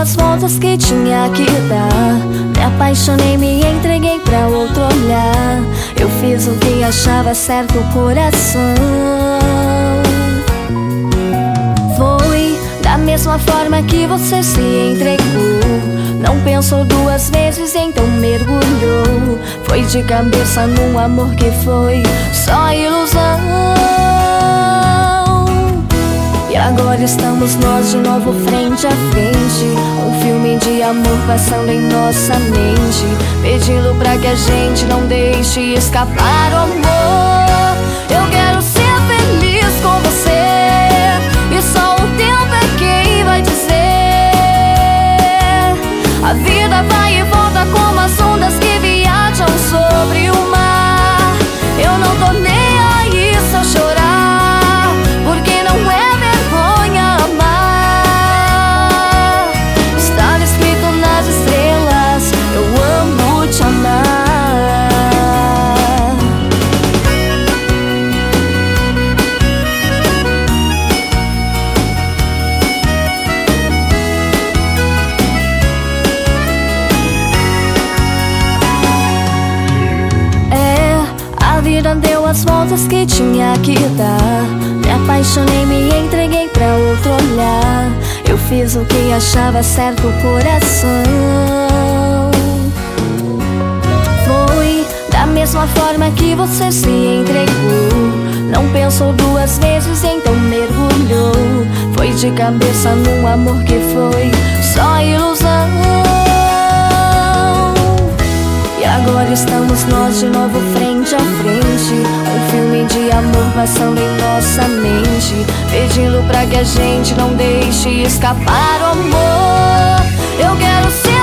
as voltas que tinha que dar. Me apaixonei, me entreguei pra outro olhar. Eu fiz o que achava certo, coração. Foi da mesma forma que você se entregou. Não pensou duas vezes, então mergulhou. Foi de cabeça num amor que foi só ilusão. E agora estamos nós de novo frente a frente. Um filme de amor passando em nossa mente, pedindo pra que a gente não deixe escapar o amor. Eu quero ser feliz com você, e só o tempo é quem vai dizer. A vida vai e volta como as ondas que viajam sobre o mar. Eu não tô nem aí se eu chorar, porque não é vergonha amar. Está escrito nas estrelas, eu amo te amar. A vida deu as voltas que tinha que dar. Me apaixonei, me entreguei pra outro olhar. Eu fiz o que achava certo, coração. Foi da mesma forma que você se entregou. Não pensou duas vezes, então mergulhou. Foi de cabeça num amor que foi só ilusão. E agora estamos nós de novo frente a frente. Um filme de amor passando em nossa mente, pedindo pra que a gente não deixe escapar o amor. Eu quero ser